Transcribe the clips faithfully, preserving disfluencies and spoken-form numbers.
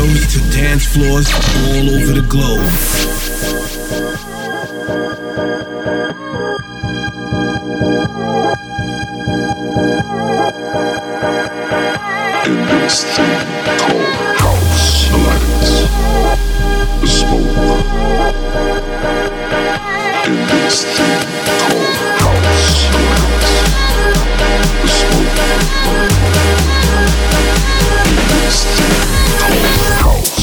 radios to dance floors all over the globe. In this thing called house, the lights, the smoke. In this thing called house, the lights, the smoke. In this thing called house.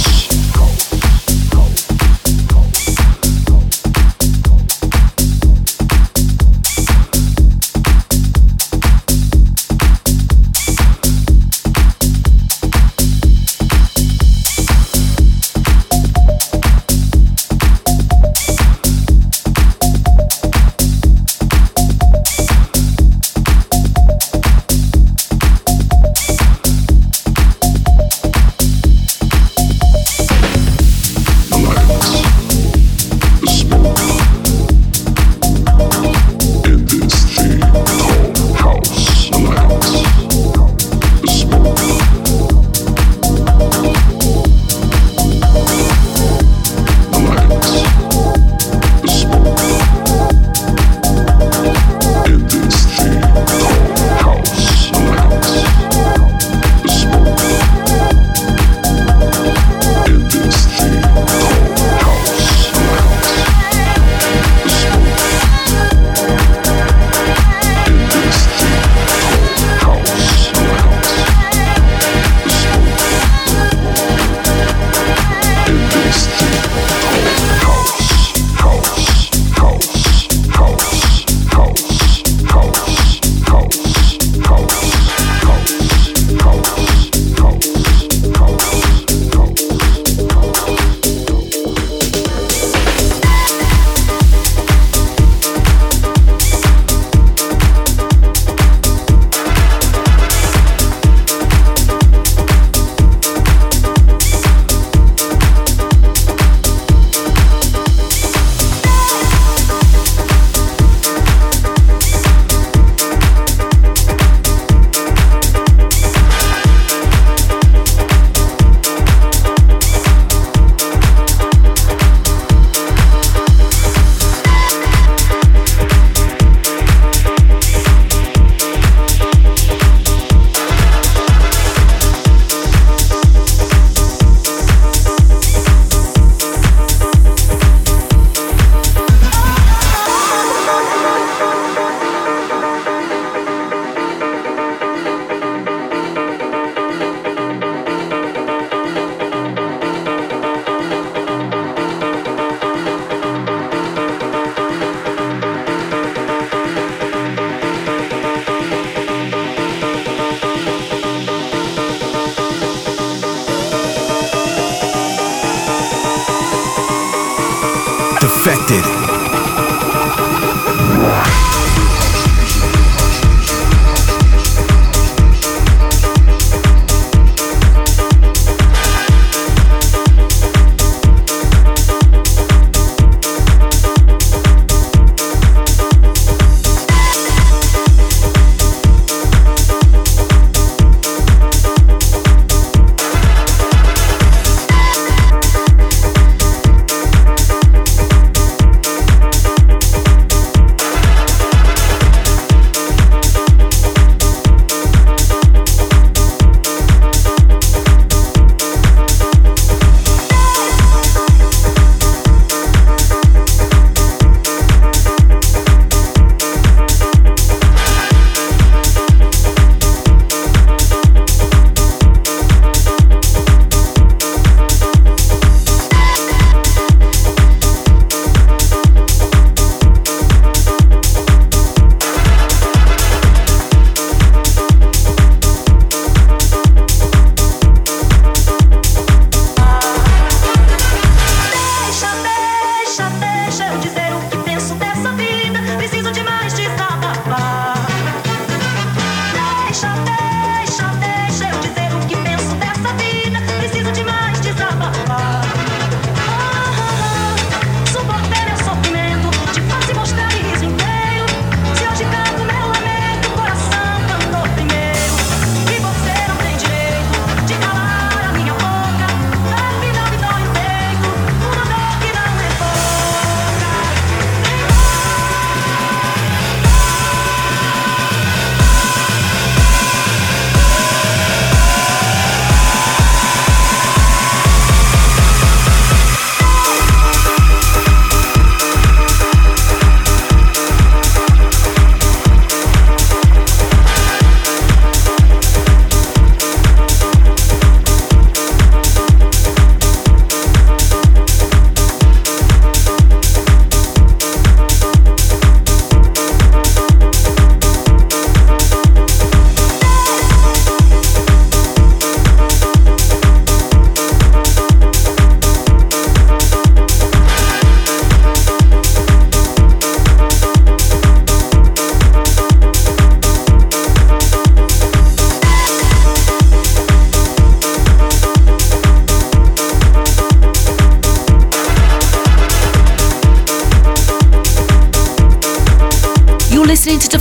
Defected.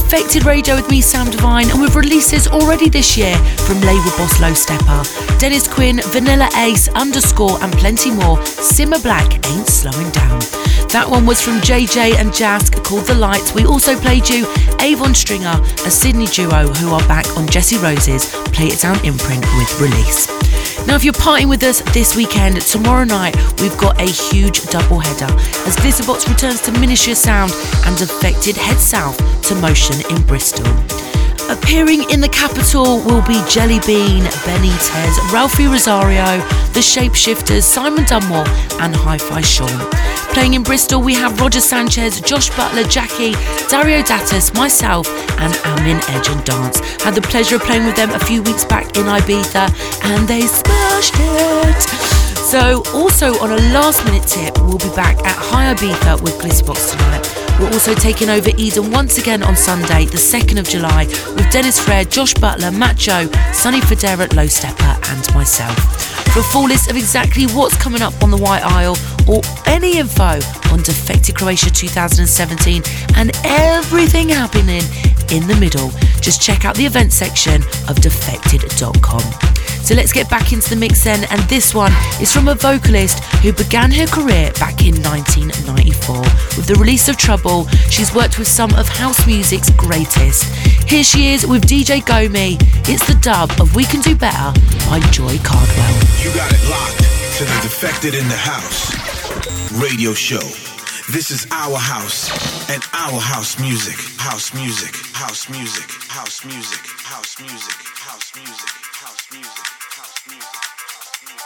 Defected Radio with me, Sam Divine, and with releases already this year from label boss Low Stepper, Dennis Quinn, Vanilla Ace, Underscore, and plenty more. Simmer Black Ain't Slowing Down. That one was from J J and Jask, called The Lights. We also played you Avon Stringer, a Sydney duo who are back on Jessie Rose's Play It Down imprint with Release. Now, if you're partying with us this weekend, tomorrow night we've got a huge double header as Glitterbox returns to Miniature Sound and Defected head south to Motion in Bristol. Appearing in the capital will be Jelly Bean, Benitez, Ralphie Rosario, The Shapeshifters, Simon Dunmore and Hi-Fi Sean. Playing in Bristol we have Roger Sanchez, Josh Butler, Jackie, Dario Datus, myself and Amin Edge and Dance. Had the pleasure of playing with them a few weeks back in Ibiza and they smashed it. So also on a last minute tip, we'll be back at High Ibiza with Glitterbox tonight. We're also taking over Eden once again on Sunday, the second of July, with Dennis Frere, Josh Butler, Matt Joe, Sonny Federa, Low Stepper and myself. For a full list of exactly what's coming up on the White Isle or any info on Defected Croatia two thousand seventeen and everything happening in the middle, just check out the event section of defected dot com. So let's get back into the mix then, and this one is from a vocalist who began her career back in nineteen ninety-four. With the release of Trouble, she's worked with some of house music's greatest. Here she is with D J Gomi. It's the dub of We Can Do Better by Joy Cardwell. You got it locked to the Defected in the House radio show. This is our house and our house music. House music, house music, house music, house music, house music, house music, house music, house music.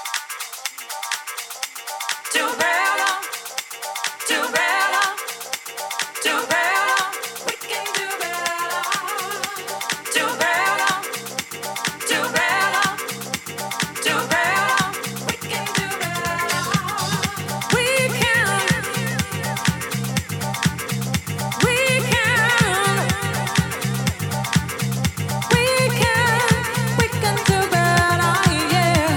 Do better, do better, do better. We can do better. Do better, do better, do better. We can do better. We can, we can, we can, we can do better. Yeah.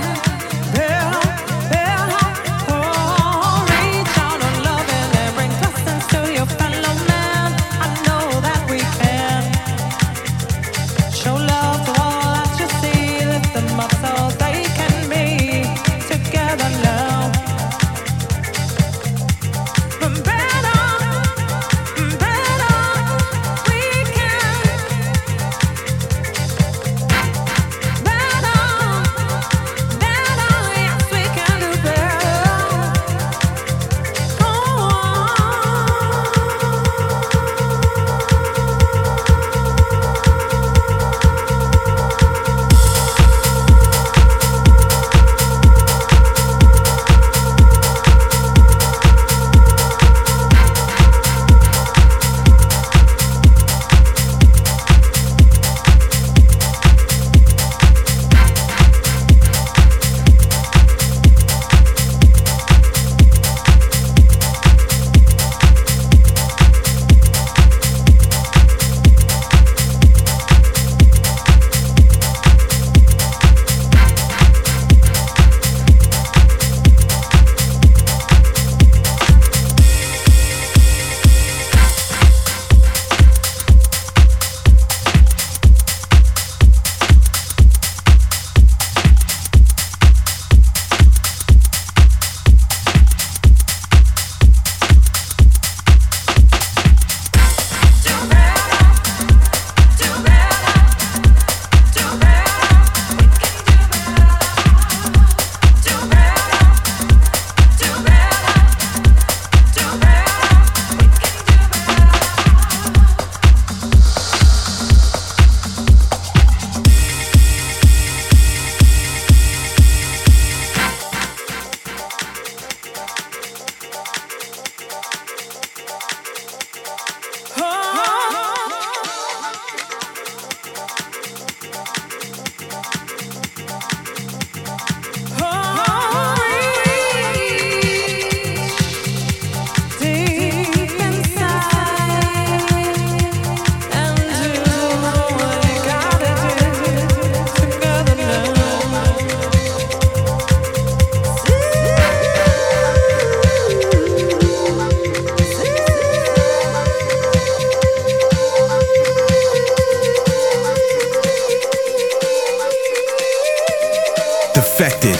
Defected.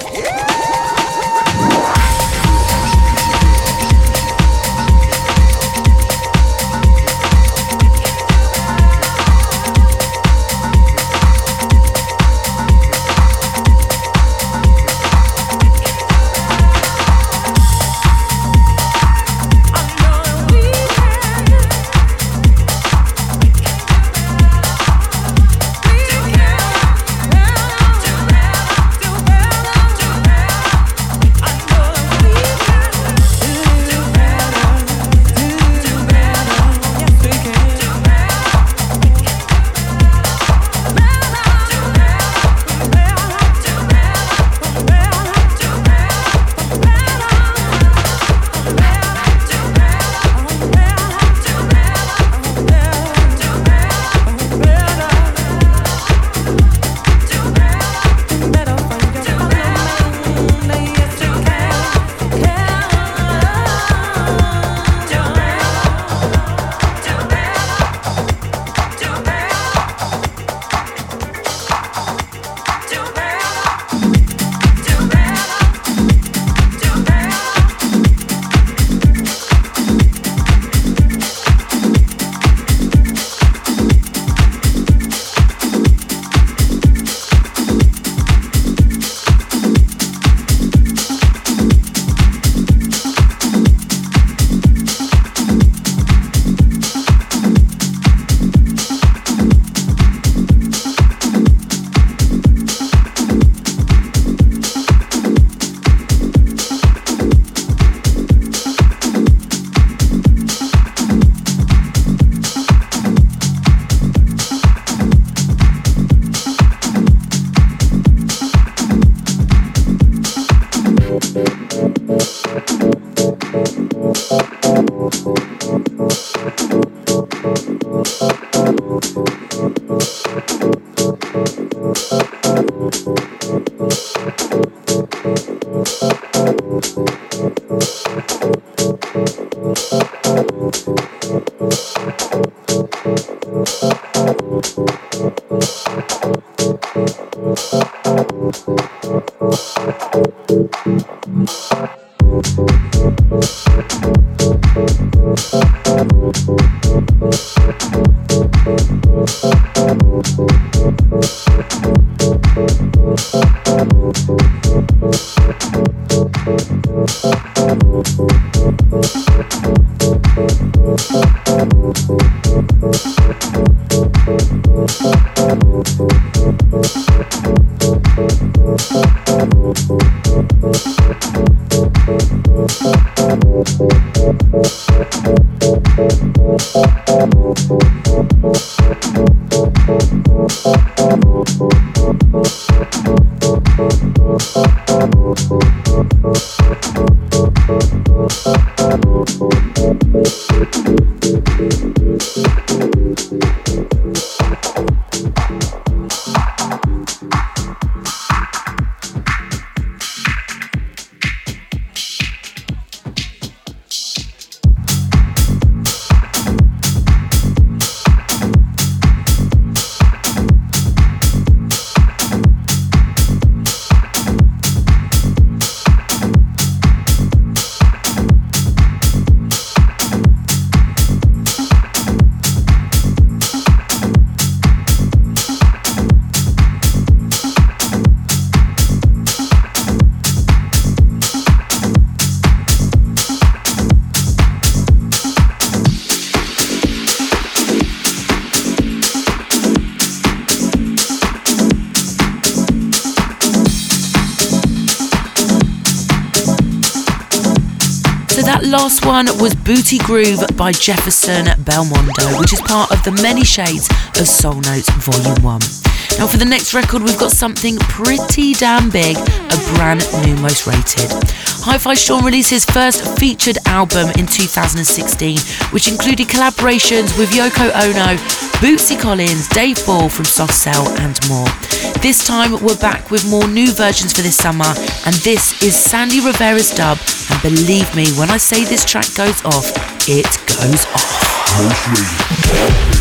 Last one was Booty Groove by Jefferson Belmondo, which is part of the Many Shades of Soul Notes Volume one. Now for the next record, we've got something pretty damn big, a brand new Most Rated. Hi-Fi Sean released his first featured album in two thousand sixteen, which included collaborations with Yoko Ono, Bootsy Collins, Dave Ball from Soft Cell and more. This time we're back with more new versions for this summer, and this is Sandy Rivera's dub, and believe me when I say this track goes off, it goes off. Most Rated.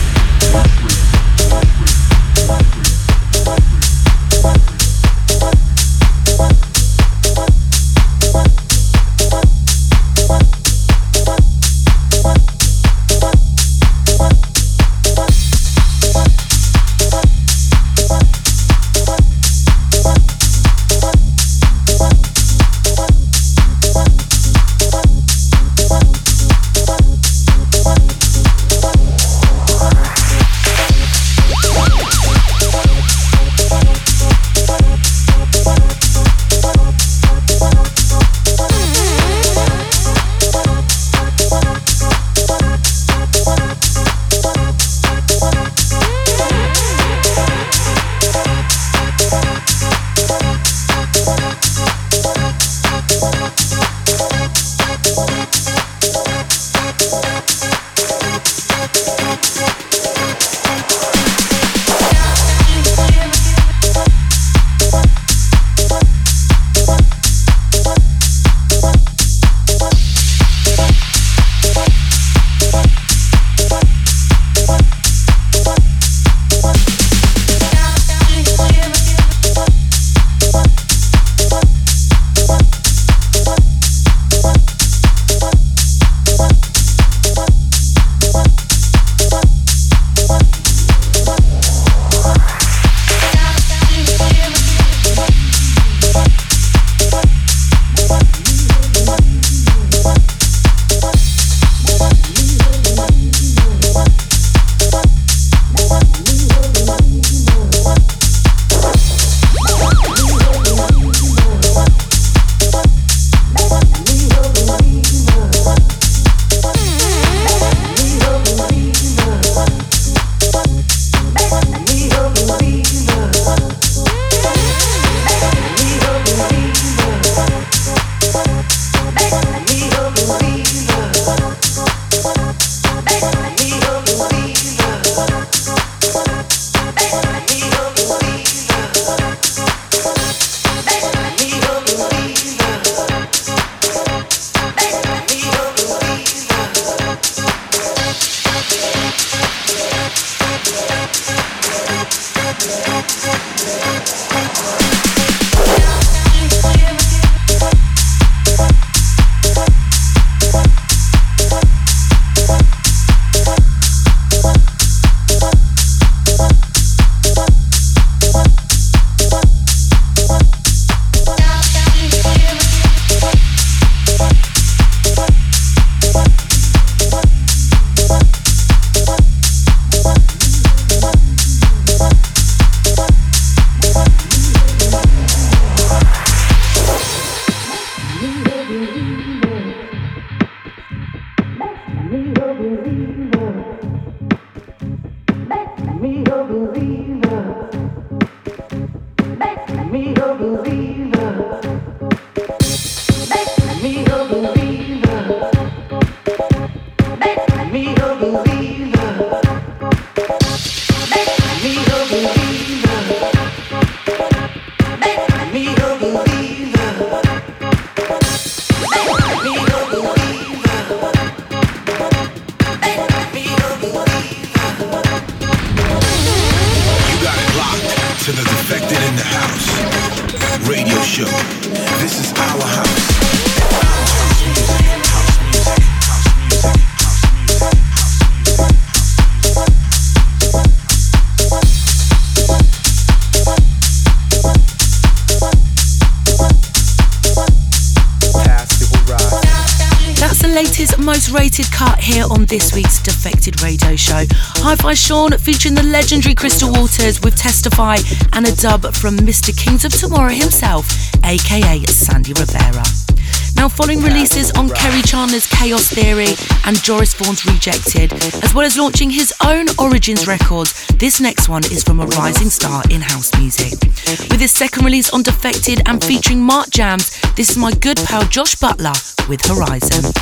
Most rated cut here on this week's Defected Radio Show. Hi-Fi Sean featuring the legendary Crystal Waters with Testify and a dub from Mister Kings of Tomorrow himself, aka Sandy Rivera. Now following releases on Kerry Chandler's Chaos Theory and Joris Vaughn's Rejected, as well as launching his own Origins records, this next one is from a rising star in house music. With his second release on Defected and featuring Mark Jams, this is my good pal Josh Butler with Horizon.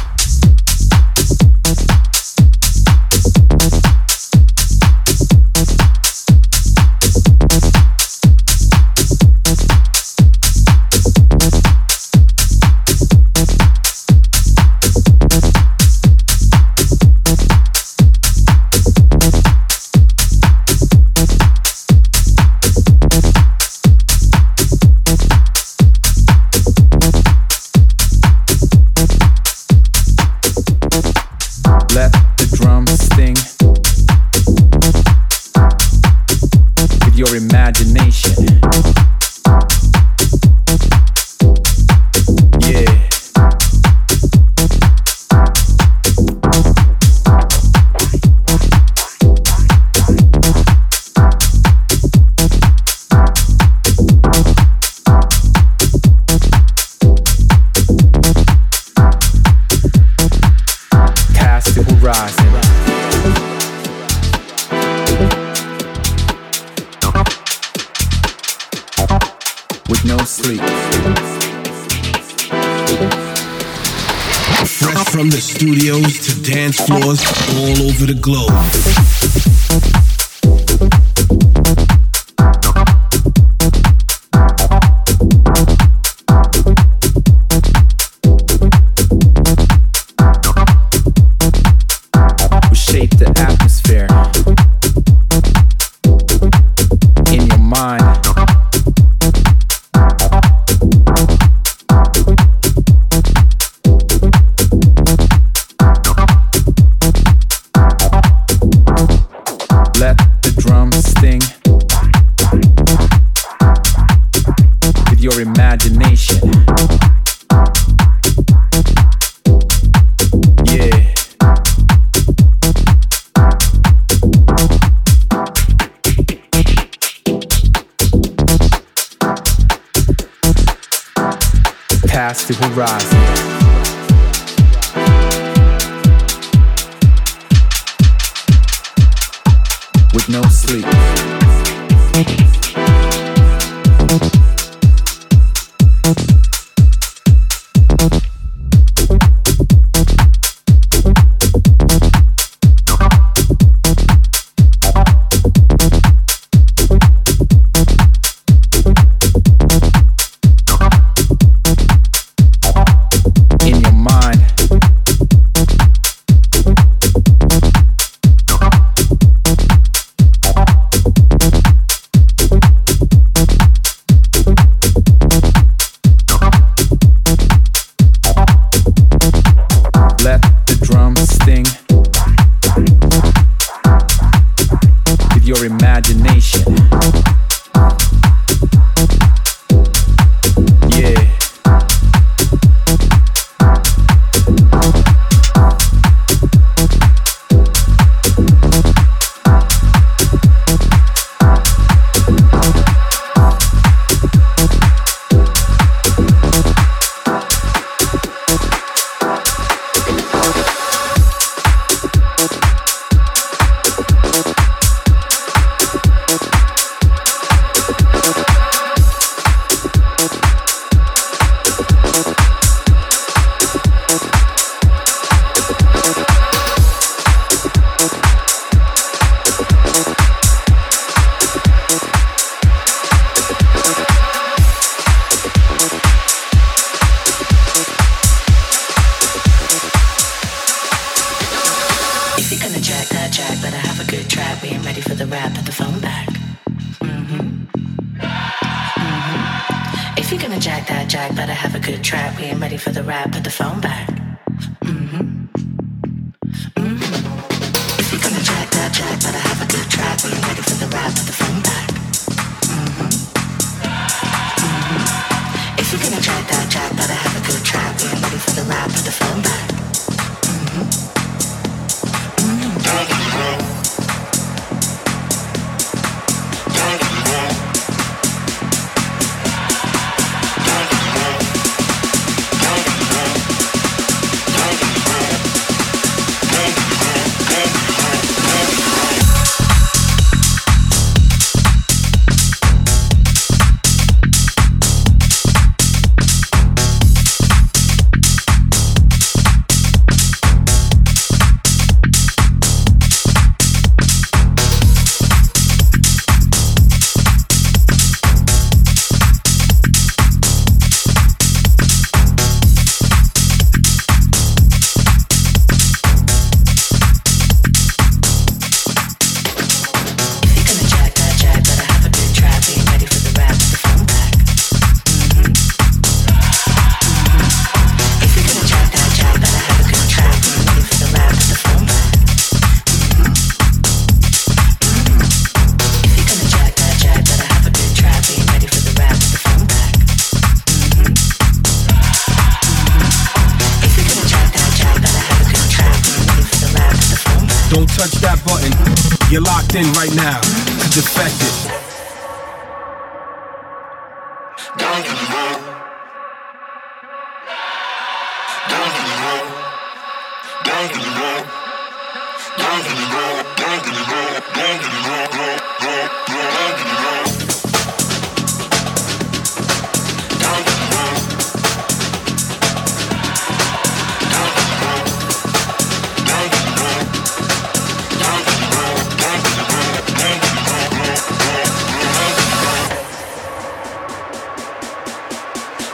From the studios to dance floors all over the globe. We shape the atmosphere in your mind. Imagination. Yeah. Past the horizon. With no sleep. If you're gonna jack that jack, better have a good track. We ain't ready for the rap, put the phone back. Mm-hmm. Mm-hmm. If you're gonna jack that jack, better have a good track. We ain't ready for the rap, put the phone back. Mm-hmm. Mm-hmm. If you're gonna jack that jack, better have a good track. We ain't ready for the rap, put the phone back. Mm-hmm. Mm-hmm. You're locked in right now to Defected. Don't get me wrong. Don't get me wrong. Don't get me wrong. Don't get me wrong. Don't get me wrong. Don't get me wrong. Wrong, wrong, wrong. Don't get me wrong. Don't get me wrong. Don't get me wrong. Don't get me wrong. Don't get me wrong. Don't get me wrong. Don't get me wrong. Wrong, wrong, wrong. Don't get me wrong.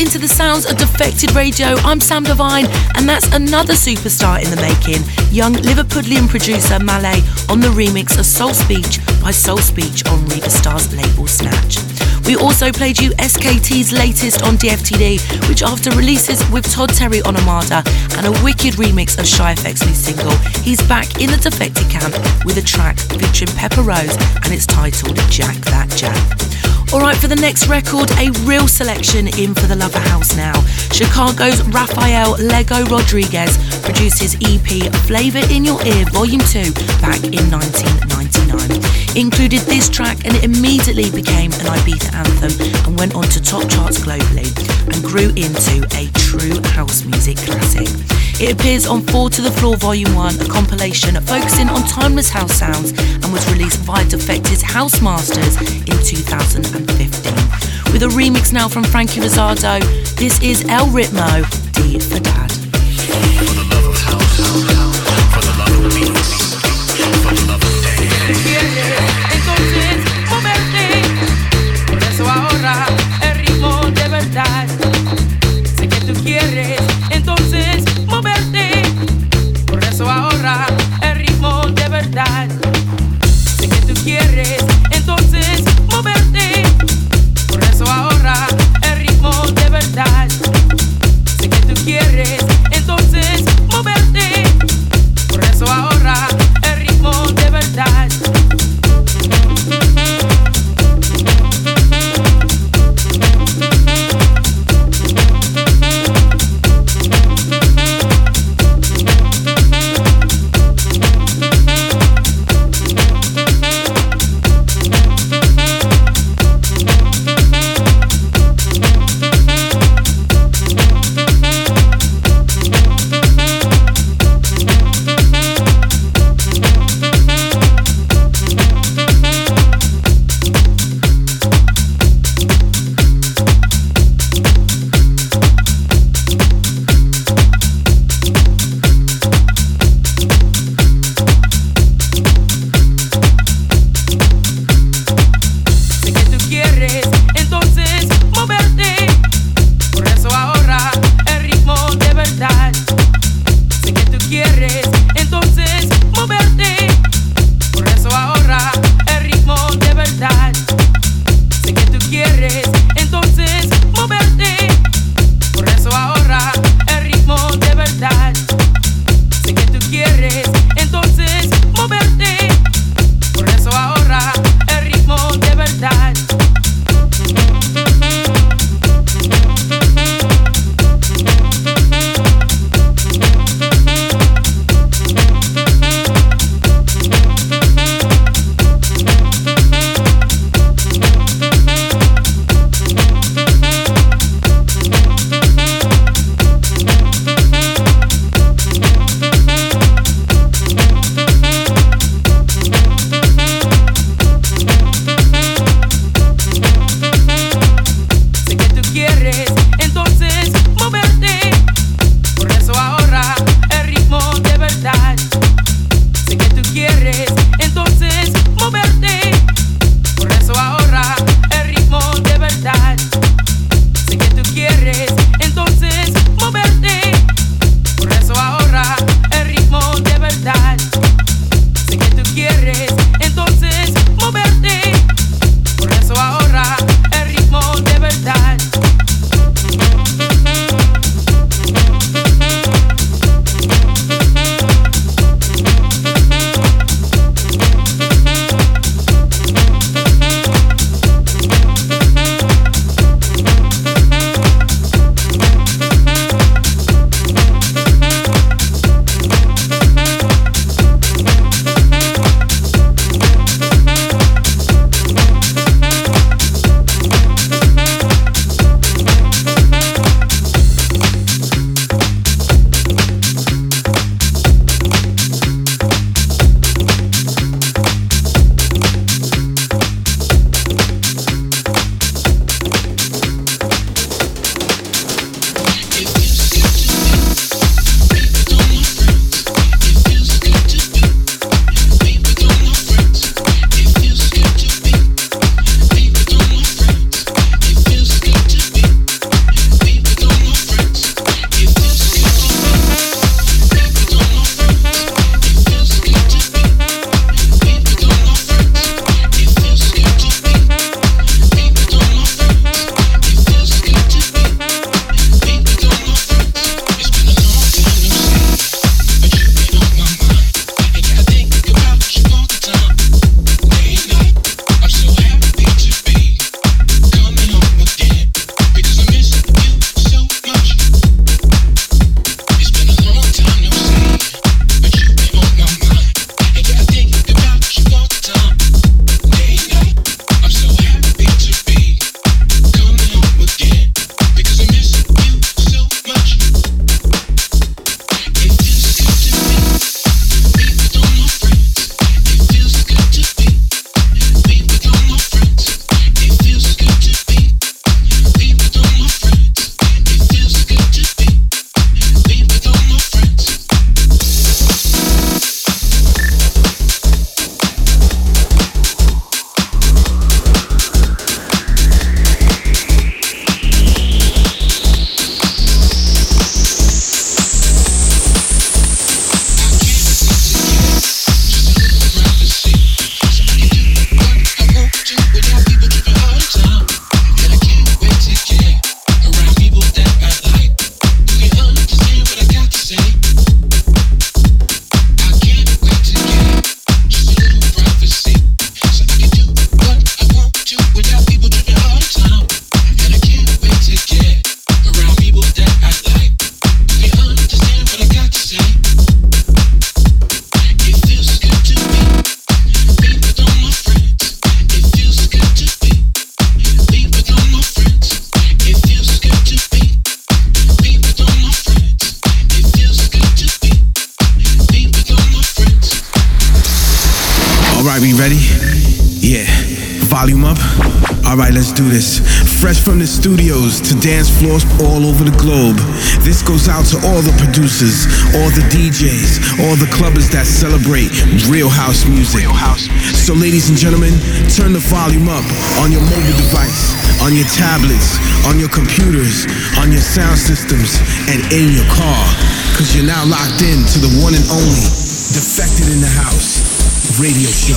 to the sounds of Defected Radio. I'm Sam Divine, and that's another superstar in the making. Young Liverpudlian producer Malay on the remix of Soul Speech by Soul Speech on Reba Star's label Snatch. We also played you S K T's latest on D F T D, which after releases with Todd Terry on Armada and a wicked remix of Shy F X's new single, he's back in the Defected camp with a track featuring Pepper Rose, and it's titled Jack That Jack. Alright, for the next record, a real selection in for the Lover House now. Chicago's Rafael Lego Rodriguez produced his E P Flavor in Your Ear Volume two back in nineteen ninety-nine. Included this track, and it immediately became an Ibiza anthem and went on to top charts globally and grew into a true house music classic. It appears on Four to the Floor Volume one, a compilation focusing on timeless house sounds, and was released via Defected's House Masters in two thousand fifteen. With a remix now from Frankie Rosato, this is El Ritmo, D for Dad. For the love of house, for the love of beats, for the love of dance. Entonces, moverte, por eso ahora el ritmo de verdad. Sé que tú quieres, entonces moverte, por eso ahora el ritmo de verdad. Sé que tú quieres, entonces moverte, por eso ahora el ritmo de verdad. Sé que tú quieres, entonces moverte, por eso ahora el ritmo de verdad. Alright, we ready? Yeah. Volume up? Alright, let's do this. Fresh from the studios to dance floors all over the globe. This goes out to all the producers, all the D Js, all the clubbers that celebrate real house music. Real house music. So ladies and gentlemen, turn the volume up on your mobile device, on your tablets, on your computers, on your sound systems, and in your car. Cause you're now locked in to the one and only Defected in the House radio show.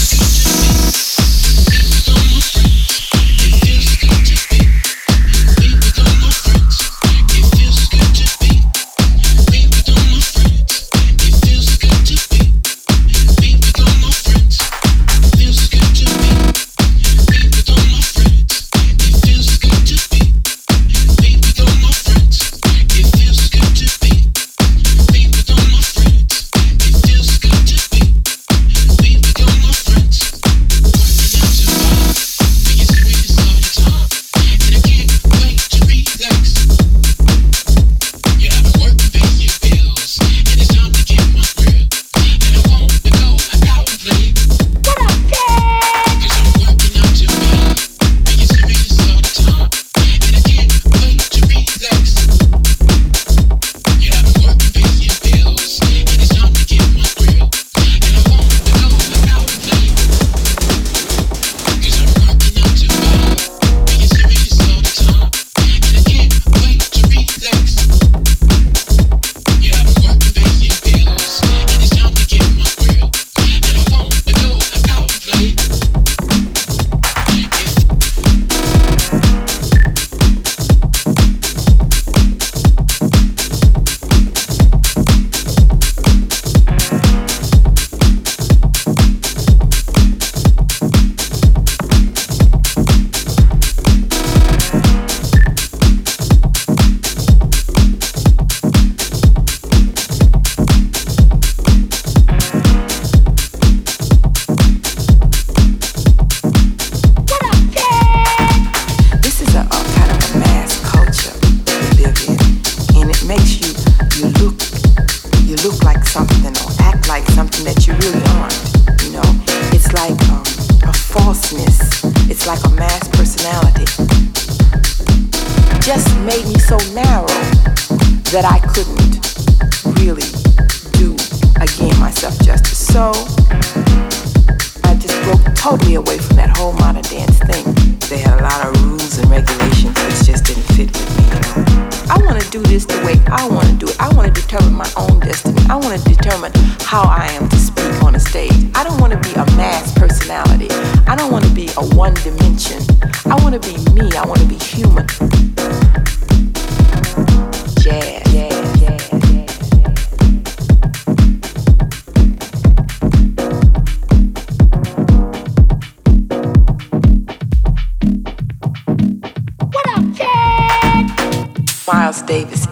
Miles Davis,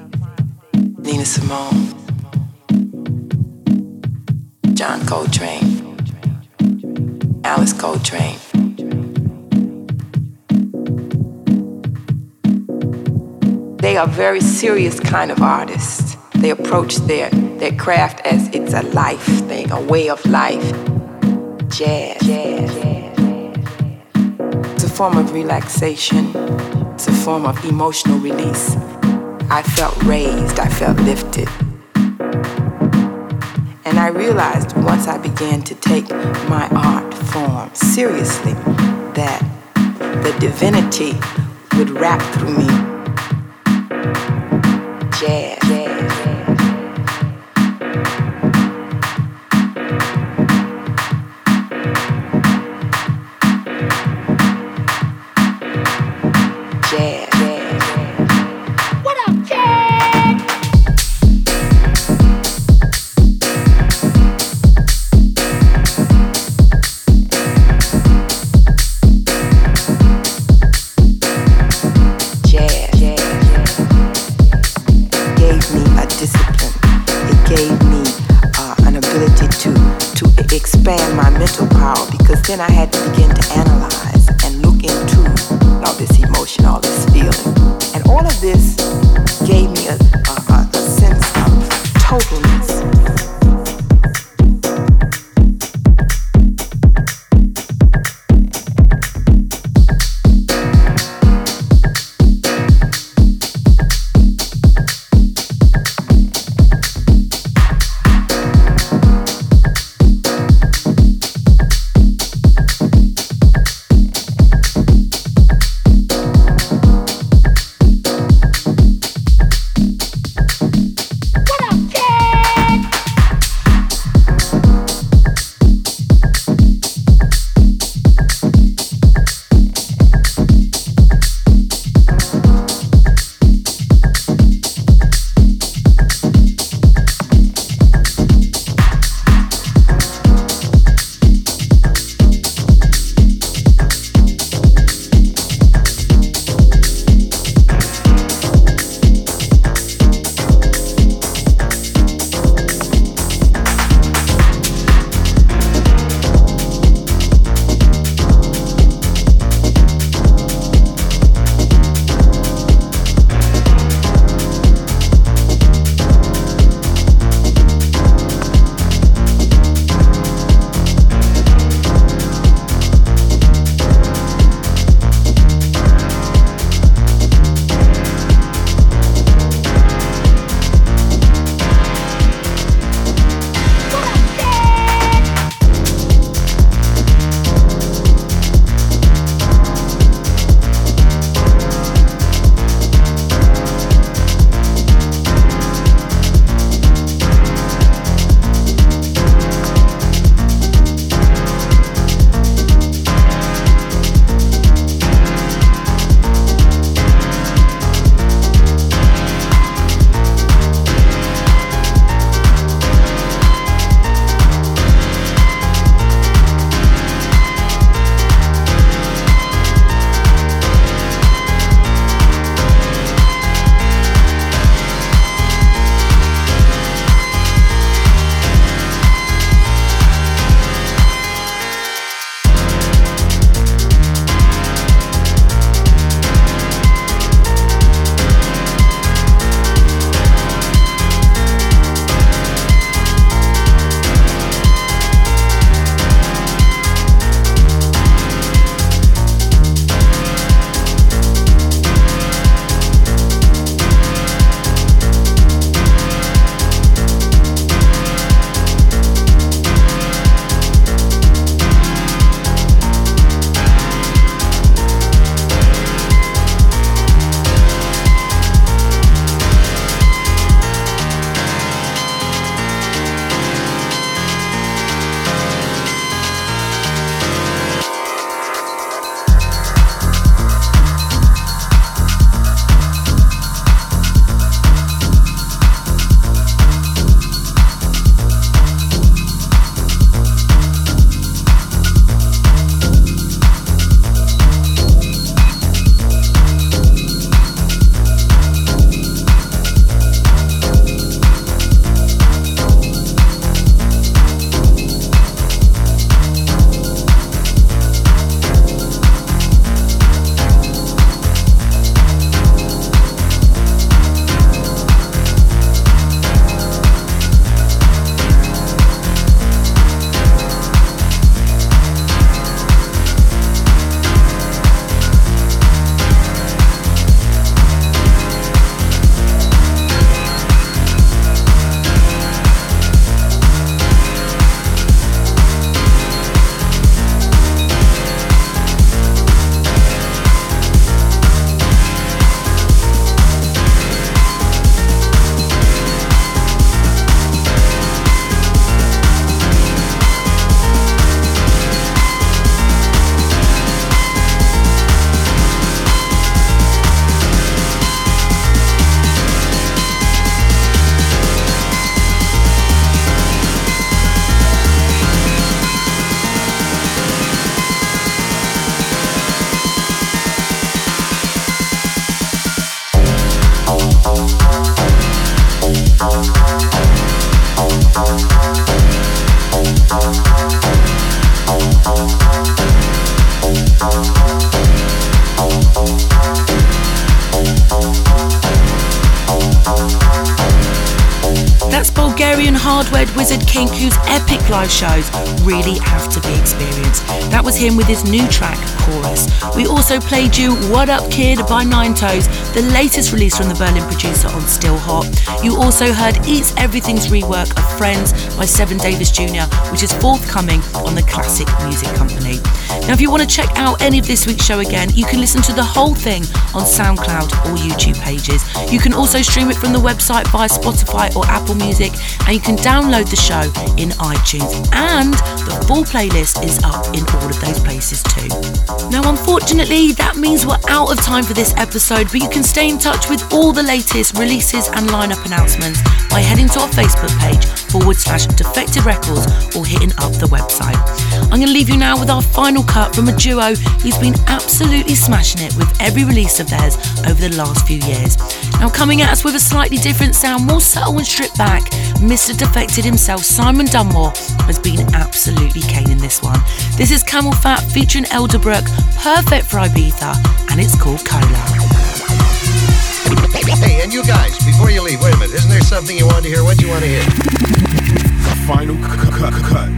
Nina Simone, John Coltrane, Alice Coltrane. They are very serious kind of artists. They approach their, their craft as it's a life thing, a way of life. Jazz. Jazz. It's a form of relaxation. It's a form of emotional release. I felt raised, I felt lifted. And I realized once I began to take my art form seriously that the divinity would rap through me. Jazz. Then I had to begin to analyze and look into all this emotion, all this feeling. And all of this gave me a, a, a sense of totalness. That's Bulgarian hardware wizard Kink, whose epic live shows really have to be experienced. That was him with his new track, Chorus. We also played you What Up Kid by Nine Toes, the latest release from the Berlin producer on Still Hot. You also heard Eats Everything's rework of Friends by Seven Davis Junior, which is forthcoming on the Classic Music Company. Now, if you want to check out any of this week's show again, you can listen to the whole thing on SoundCloud or YouTube pages. You can also stream it from the website via Spotify or Apple Music, and you can download the show in iTunes, and the full playlist is up in all of those places too. Now, unfortunately, that means we're out of time for this episode, but you can stay in touch with all the latest releases and lineup announcements by heading to our Facebook page forward slash Defected Records or hitting up the website. I'm going to leave you now with our final cut from a duo who's been absolutely smashing it with every release of theirs over the last few years. Now, coming at us with a slightly different sound, more subtle and stripped back, Mister Defected himself, Simon Dunmore, has been absolutely caning this one. This is Camel Fat featuring Elderbrook, perfect for Ibiza, and it's called Cola. Hey, and you guys, before you leave, wait a minute, isn't there something you want to hear? What do you want to hear? Final cut, cut, cut.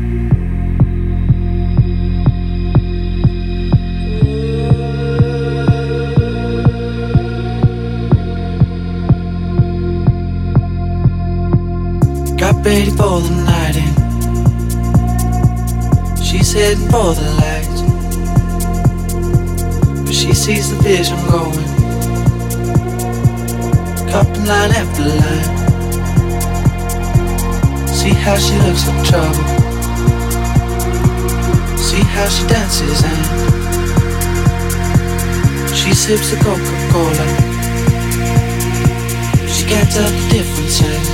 Got ready for the night in. She's heading for the lights, but she sees the vision going. Cupping line after line. See how she looks like trouble. See how she dances and she sips the Coca-Cola. She can't tell the difference yet.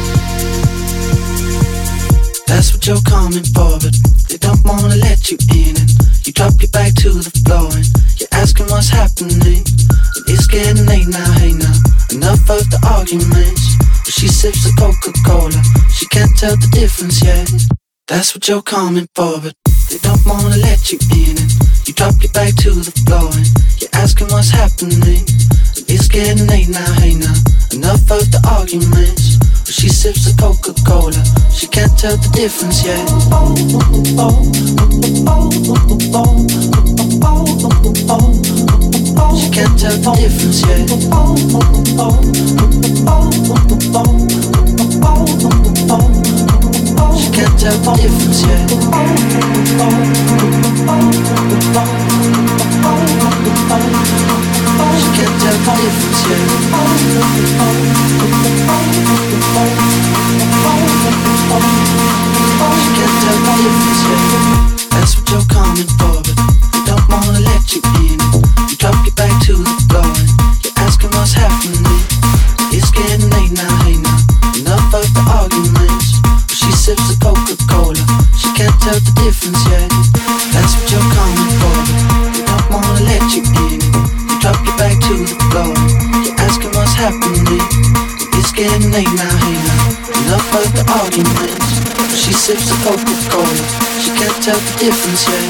That's what you're coming for, but they don't wanna let you in. And you drop your back to the floor and you're asking what's happening. And it's getting late now, hey now, enough of the arguments. But she sips the Coca-Cola, she can't tell the difference yet. That's what you're coming for, but they don't wanna let you in. And you drop your back to the floor and you're asking what's happening. And it's getting late now, hey now, enough of the arguments. But she sips the Coca-Cola, she can't tell the difference yet. She can't tell the difference yet. She can't tell the difference yet. She can't tell the difference yet. She can't tell the difference yet. That's what you're coming for, but they don't wanna let you in. You drop your back to the floor and you're asking what's happening. It's getting late now, hey now, enough of the arguments. But she sips the Coca-Cola, she can't tell the difference yet. That's what you're coming for, but they don't wanna let you in. You drop your back to the floor, you're asking what's happening. It's getting late now, hey now, enough of the arguments. But she sips the Coca-Cola, she can't tell the difference yet.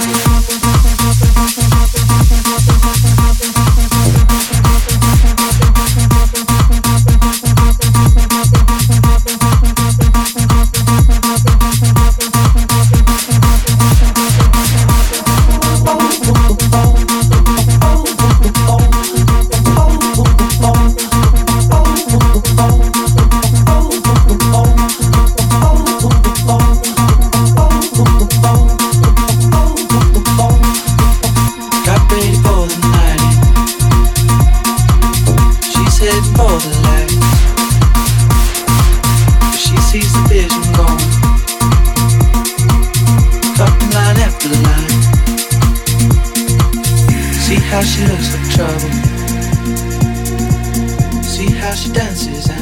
How she looks like trouble. See how she dances and